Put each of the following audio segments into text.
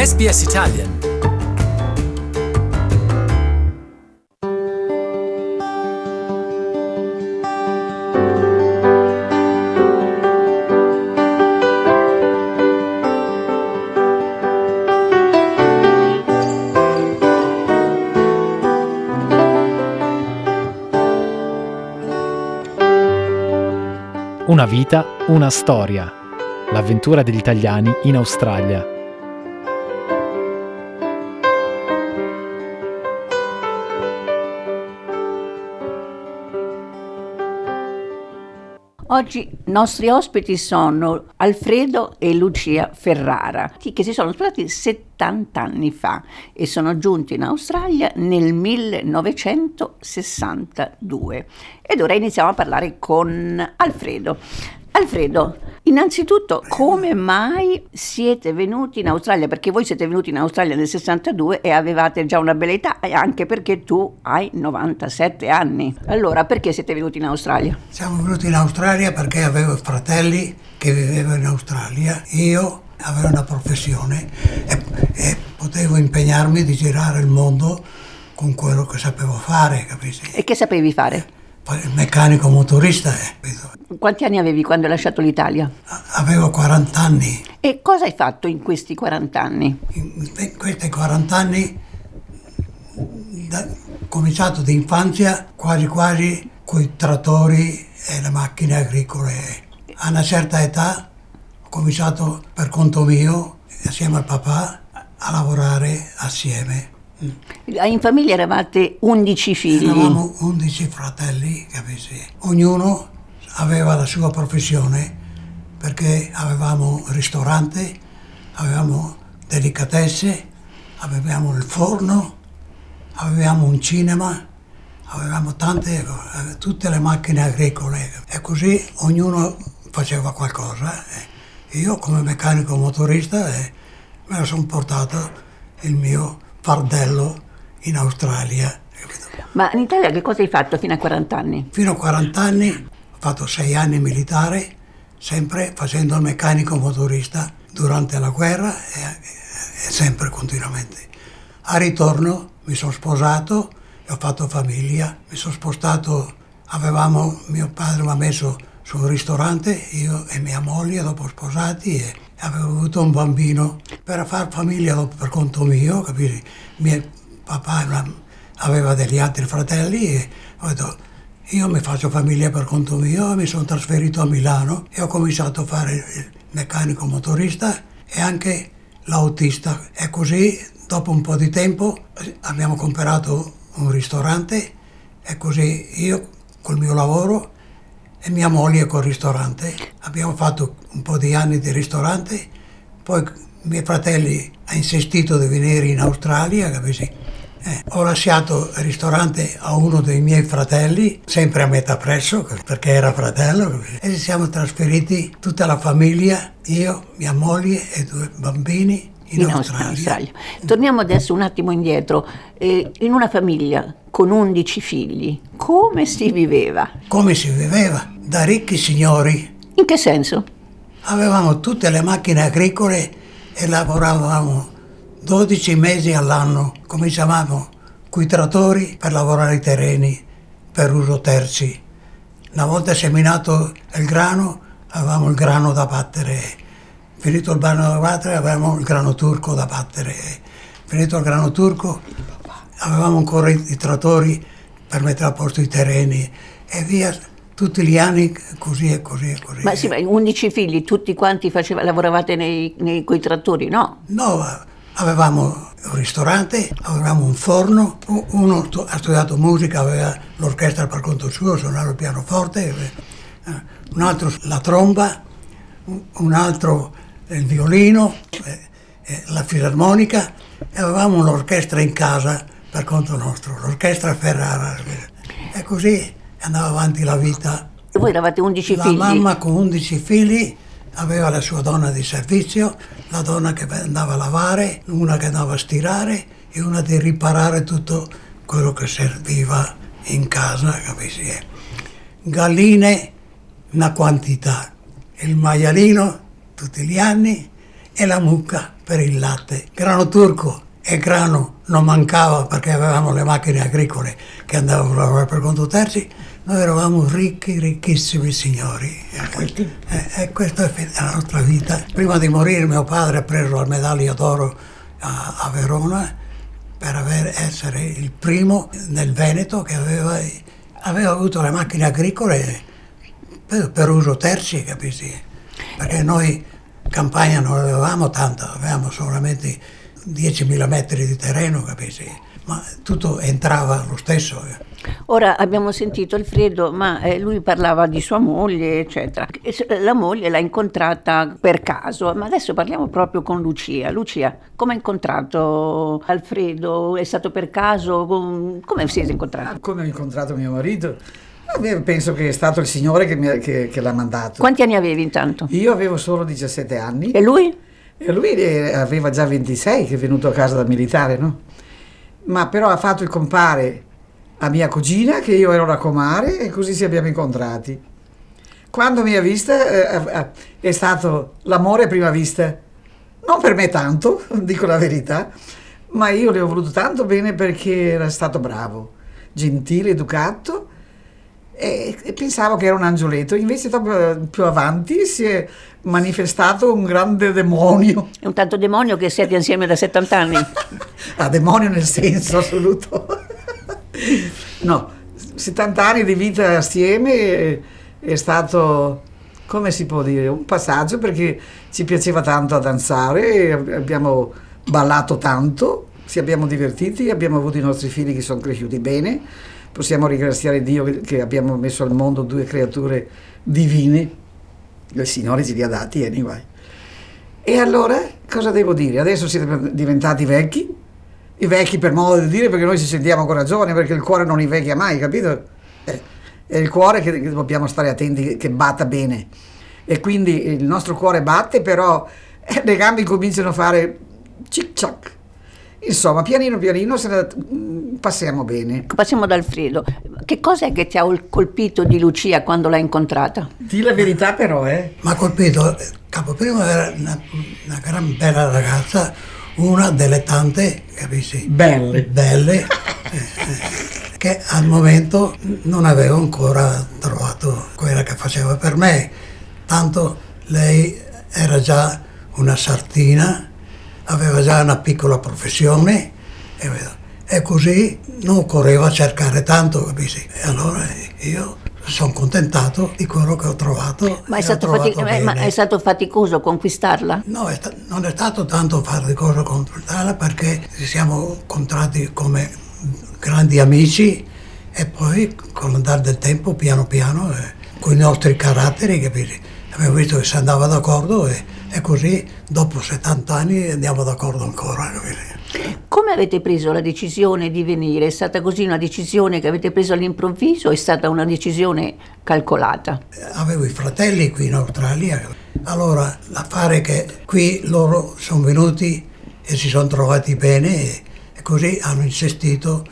SBS Italian. Una vita, una storia. L'avventura degli italiani in Australia. Oggi i nostri ospiti sono Alfredo e Lucia Ferrara, che si sono sposati 70 anni fa e sono giunti in Australia nel 1962. Ed ora iniziamo a parlare con Alfredo. Alfredo, innanzitutto come mai siete venuti in Australia? Perché voi siete venuti in Australia nel 62 e avevate già una bella età, e anche perché tu hai 97 anni. Allora, perché siete venuti in Australia? Siamo venuti in Australia perché avevo fratelli che vivevano in Australia. Io avevo una professione e potevo impegnarmi di girare il mondo con quello che sapevo fare, capisci? E che sapevi fare? Il meccanico motorista. Quanti anni avevi quando hai lasciato l'Italia? Avevo 40 anni. E cosa hai fatto in questi 40 anni? In questi 40 anni, ho cominciato d'infanzia quasi con i trattori e le macchine agricole. A una certa età ho cominciato per conto mio, assieme al papà, a lavorare assieme. In famiglia eravate 11 figli? Eravamo 11 fratelli, capisci? Ognuno aveva la sua professione, perché avevamo ristorante, avevamo delicatesse, avevamo il forno, avevamo un cinema, avevamo tutte le macchine agricole, e così ognuno faceva qualcosa. Io come meccanico motorista me la sono portato il mio fardello in Australia. Ma in Italia che cosa hai fatto fino a 40 anni? Fino a 40 anni ho fatto 6 anni militare, sempre facendo il meccanico motorista durante la guerra e sempre continuamente. A ritorno mi sono sposato e ho fatto famiglia. Mi sono spostato, mio padre mi ha messo su un ristorante, io e mia moglie dopo sposati, e avevo avuto un bambino per far famiglia per conto mio, capisci? Mio papà aveva degli altri fratelli e ho detto io mi faccio famiglia per conto mio, e mi sono trasferito a Milano e ho cominciato a fare il meccanico motorista e anche l'autista, e così dopo un po' di tempo abbiamo comprato un ristorante, e così io col mio lavoro e mia moglie col ristorante abbiamo fatto un po' di anni di ristorante. Poi i miei fratelli hanno insistito di venire in Australia, capisci? Ho lasciato il ristorante a uno dei miei fratelli, sempre a metà prezzo, perché era fratello, capisci? E ci siamo trasferiti tutta la famiglia, io, mia moglie e 2 bambini in Australia. Torniamo adesso un attimo indietro. In una famiglia con 11 figli, come si viveva? Come si viveva? Da ricchi signori. In che senso? Avevamo tutte le macchine agricole e lavoravamo 12 mesi all'anno. Cominciavamo coi trattori per lavorare i terreni per uso terzi. Una volta seminato il grano, avevamo il grano da battere. Finito il grano da battere, avevamo il grano turco da battere. Finito il grano turco, avevamo ancora i trattori per mettere a posto i terreni e via. Tutti gli anni così e così e così. Ma sì, ma 11 figli, tutti quanti lavoravate coi trattori, no? No, avevamo un ristorante, avevamo un forno, uno ha studiato musica, aveva l'orchestra per conto suo, suonava il pianoforte, un altro la tromba, un altro il violino, la fisarmonica, e avevamo un'orchestra in casa per conto nostro, l'orchestra Ferrara. E così andava avanti la vita. E voi eravate 11 figli? La mamma con 11 figli aveva la sua donna di servizio, la donna che andava a lavare, una che andava a stirare e una di riparare tutto quello che serviva in casa, capisci? Galline una quantità, il maialino tutti gli anni e la mucca per il latte. Grano turco e grano non mancava perché avevamo le macchine agricole che andavano a lavorare per conto terzi. Noi eravamo ricchi, ricchissimi signori. E questa è la nostra vita. Prima di morire mio padre ha preso la medaglia d'oro a Verona per essere il primo nel Veneto che aveva avuto le macchine agricole per uso terzi, capisci? Perché noi campagna non avevamo tanto, avevamo solamente 10.000 metri di terreno, capisci? Ma tutto entrava lo stesso. Ora abbiamo sentito Alfredo, ma lui parlava di sua moglie, eccetera. La moglie l'ha incontrata per caso, ma adesso parliamo proprio con Lucia. Lucia, come ha incontrato Alfredo? È stato per caso? Come siete incontrati? Come ho incontrato mio marito? Penso che è stato il Signore che l'ha mandato. Quanti anni avevi intanto? Io avevo solo 17 anni. E lui? E lui aveva già 26, che è venuto a casa da militare, no? Ma però ha fatto il compare a mia cugina, che io ero la comare, e così ci abbiamo incontrati. Quando mi ha vista è stato l'amore a prima vista. Non per me tanto, dico la verità, ma io le ho voluto tanto bene perché era stato bravo, gentile, educato, e pensavo che era un angioletto. Invece più avanti si è manifestato un grande demonio. È un tanto demonio che siete insieme da 70 anni. Demonio nel senso assoluto. No, 70 anni di vita assieme è stato, come si può dire, un passaggio, perché ci piaceva tanto a danzare, abbiamo ballato tanto, ci abbiamo divertiti, abbiamo avuto i nostri figli che sono cresciuti bene. Possiamo ringraziare Dio che abbiamo messo al mondo 2 creature divine, il Signore ce li ha dati, anyway. E allora, cosa devo dire? Adesso siete diventati vecchi, i vecchi per modo di dire, perché noi ci sentiamo ancora giovani, perché il cuore non invecchia mai, capito? È il cuore che dobbiamo stare attenti che batta bene, e quindi il nostro cuore batte, però le gambe cominciano a fare cic-ciac. Insomma, pianino pianino passiamo bene. Passiamo ad Alfredo. Che cosa è che ti ha colpito di Lucia quando l'hai incontrata? Dì la verità però, Mi ha colpito, prima era una gran bella ragazza, una delle tante, capisci? Belle che al momento non avevo ancora trovato quella che faceva per me. Tanto lei era già una sartina, aveva già una piccola professione e così non occorreva cercare tanto, capisci? E allora io sono contentato di quello che ho trovato. Ma è stato faticoso conquistarla? No, non è stato tanto faticoso conquistarla, perché ci siamo incontrati come grandi amici, e poi con l'andare del tempo, piano piano, con i nostri caratteri, capisci? Abbiamo visto che si andava d'accordo, e così dopo 70 anni andiamo d'accordo ancora, capisci? Come avete preso la decisione di venire? È stata così una decisione che avete preso all'improvviso o è stata una decisione calcolata? Avevo i fratelli qui in Australia, allora l'affare che qui loro sono venuti e si sono trovati bene, e così hanno insistito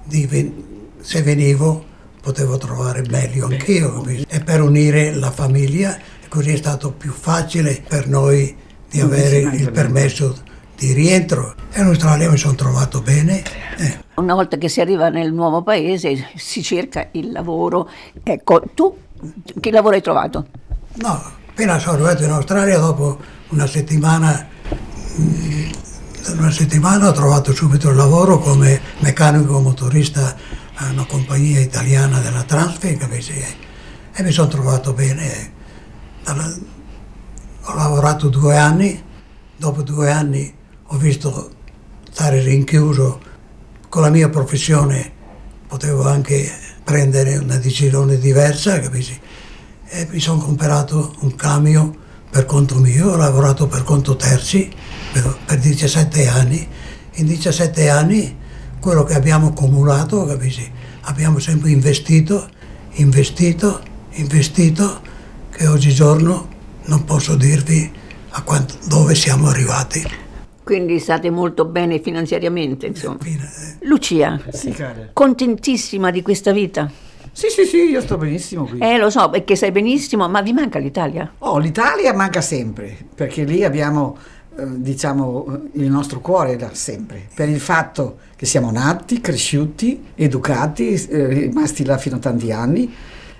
se venivo potevo trovare meglio anch'io, capisci? E per unire la famiglia, così è stato più facile per noi di avere il permesso di rientro, e in Australia mi sono trovato bene. Una volta che si arriva nel nuovo paese si cerca il lavoro. Ecco, tu che lavoro hai trovato? No, appena sono arrivato in Australia, dopo una settimana ho trovato subito il lavoro come meccanico motorista a una compagnia italiana della Transfer, capisci? E mi sono trovato bene. Ho lavorato 2 anni, dopo 2 anni ho visto stare rinchiuso con la mia professione, potevo anche prendere una decisione diversa, capisci? E mi sono comprato un camion per conto mio, ho lavorato per conto terzi per 17 anni. In 17 anni quello che abbiamo accumulato, capisci? Abbiamo sempre investito, che oggigiorno non posso dirvi dove siamo arrivati. Quindi state molto bene finanziariamente, insomma. Lucia, sì, cara. Contentissima di questa vita? Sì, io sto benissimo qui. Lo so, perché sai benissimo, ma vi manca l'Italia? L'Italia manca sempre, perché lì abbiamo diciamo, il nostro cuore da sempre, per il fatto che siamo nati, cresciuti, educati, rimasti là fino a tanti anni.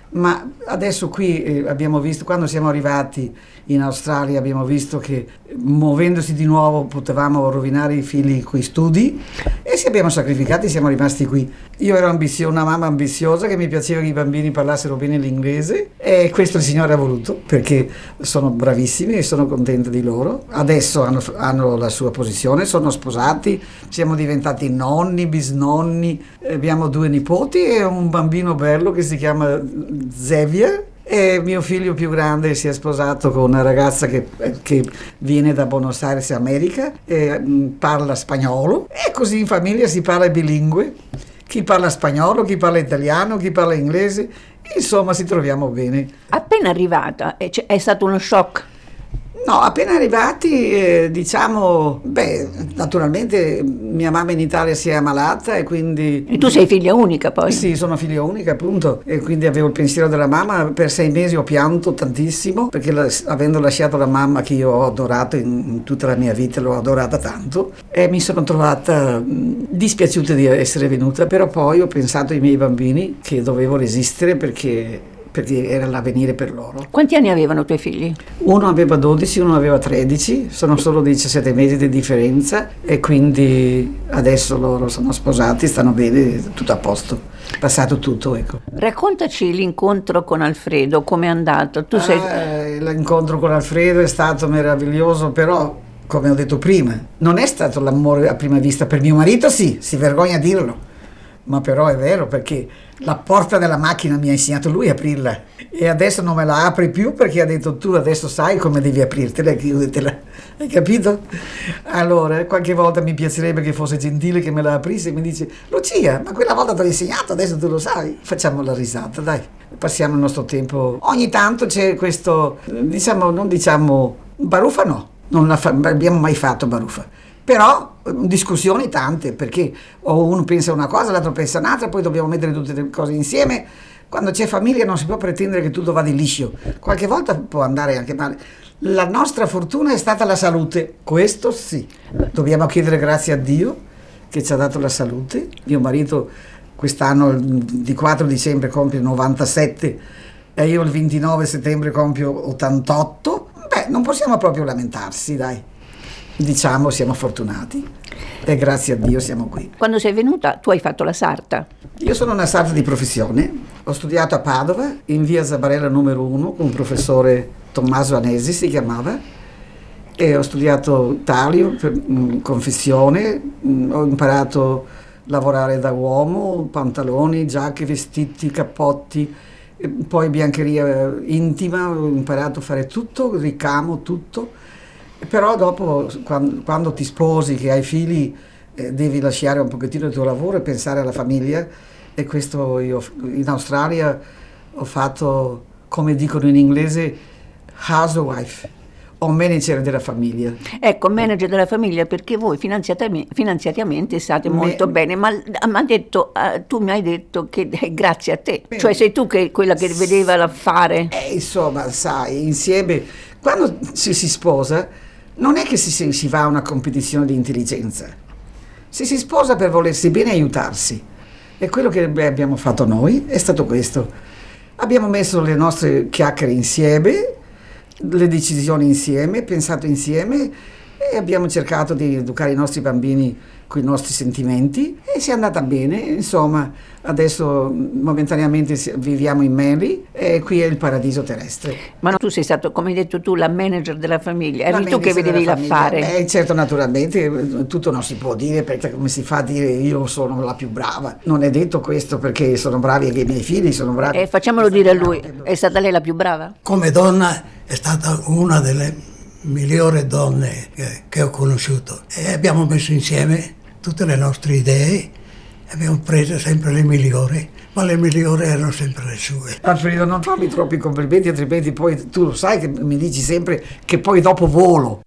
Ma adesso qui abbiamo visto, quando siamo arrivati in Australia, abbiamo visto che muovendosi di nuovo potevamo rovinare i figli coi studi e ci abbiamo sacrificati, siamo rimasti qui. Io ero una mamma ambiziosa, che mi piaceva che i bambini parlassero bene l'inglese, e questo il Signore ha voluto, perché sono bravissimi e sono contenta di loro. Adesso hanno la sua posizione, sono sposati, siamo diventati nonni, bisnonni, abbiamo 2 nipoti e un bambino bello che si chiama Xavier. E mio figlio più grande si è sposato con una ragazza che viene da Buenos Aires, America, e parla spagnolo, e così in famiglia si parla bilingue, chi parla spagnolo, chi parla italiano, chi parla inglese, insomma ci troviamo bene. Appena arrivata, è stato uno shock? No, appena arrivati, diciamo, naturalmente mia mamma in Italia si è ammalata e quindi... E tu sei figlia unica poi? Sì, sono figlia unica appunto, e quindi avevo il pensiero della mamma. Per 6 mesi ho pianto tantissimo, perché avendo lasciato la mamma che io ho adorato in tutta la mia vita, l'ho adorata tanto, e mi sono trovata dispiaciuta di essere venuta, però poi ho pensato ai miei bambini che dovevo resistere perché era l'avvenire per loro. Quanti anni avevano i tuoi figli? Uno aveva 12, uno aveva 13, sono solo 17 mesi di differenza, e quindi adesso loro sono sposati, stanno bene, tutto a posto, passato tutto, ecco. Raccontaci l'incontro con Alfredo, come è andato? L'incontro con Alfredo è stato meraviglioso, però come ho detto prima, non è stato l'amore a prima vista. Per mio marito sì, si vergogna a dirlo, ma però è vero, perché la porta della macchina mi ha insegnato lui a aprirla, e adesso non me la apri più perché ha detto: tu adesso sai come devi aprirtela e chiudetela, hai capito? Allora qualche volta mi piacerebbe che fosse gentile, che me la aprisse, e mi dice: Lucia, ma quella volta ti ho insegnato, adesso tu lo sai. Facciamo la risata, dai, passiamo il nostro tempo. Ogni tanto c'è questo, non diciamo baruffa, no, non abbiamo mai fatto baruffa, però discussioni tante, perché uno pensa una cosa, l'altro pensa un'altra, poi dobbiamo mettere tutte le cose insieme. Quando c'è famiglia non si può pretendere che tutto vada liscio, qualche volta può andare anche male. La nostra fortuna è stata la salute, questo sì, dobbiamo chiedere grazie a Dio che ci ha dato la salute. Mio marito quest'anno il 4 dicembre compie 97 e io il 29 settembre compio 88. Non possiamo proprio lamentarsi, dai. Diciamo, siamo fortunati e grazie a Dio siamo qui. Quando sei venuta tu hai fatto la sarta? Io sono una sarta di professione, ho studiato a Padova in via Zabarella numero 1 con un professore, Tommaso Anesi si chiamava, e ho studiato taglio, confezione, ho imparato a lavorare da uomo, pantaloni, giacche, vestiti, cappotti, poi biancheria intima, ho imparato a fare tutto, ricamo, tutto. Però dopo, quando ti sposi, che hai figli, devi lasciare un pochettino il tuo lavoro e pensare alla famiglia, e questo io in Australia ho fatto, come dicono in inglese, housewife, o manager della famiglia. Ecco, manager della famiglia, perché voi finanziariamente state molto bene, ma tu mi hai detto che è grazie a te, cioè sei tu quella che vedeva l'affare. Insomma, sai, insieme, quando si sposa, non è che si va a una competizione di intelligenza, si sposa per volersi bene e aiutarsi, e quello che abbiamo fatto noi è stato questo. Abbiamo messo le nostre chiacchiere insieme, le decisioni insieme, pensato insieme, e abbiamo cercato di educare i nostri bambini con i nostri sentimenti, e si è andata bene. Insomma, adesso momentaneamente viviamo in Mali e qui è il paradiso terrestre. Ma tu sei stato, come hai detto tu, la manager della famiglia, eri tu che vedevi l'affare. Certo, naturalmente tutto non si può dire, perché come si fa a dire io sono la più brava? Non è detto questo, perché sono bravi anche i miei figli, sono bravi. Facciamolo dire a lui, è stata lei la più brava? Come donna è stata una delle migliori donne che ho conosciuto, e abbiamo messo insieme tutte le nostre idee e abbiamo preso sempre le migliori, ma le migliori erano sempre le sue. Alfredo, non fammi troppi complimenti, altrimenti poi tu lo sai che mi dici sempre che poi dopo volo.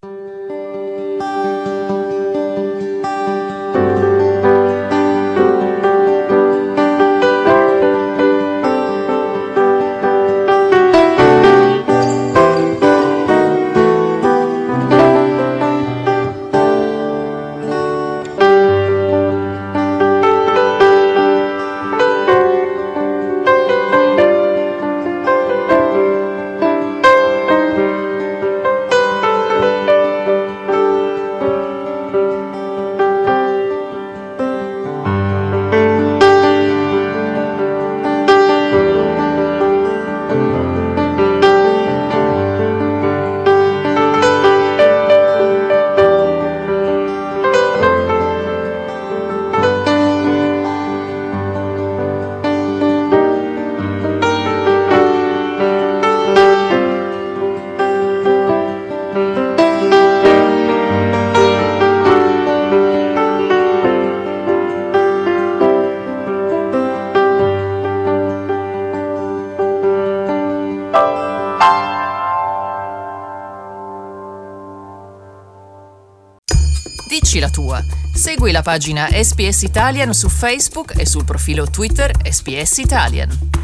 tua. Segui la pagina SPS Italian su Facebook e sul profilo Twitter SPS Italian.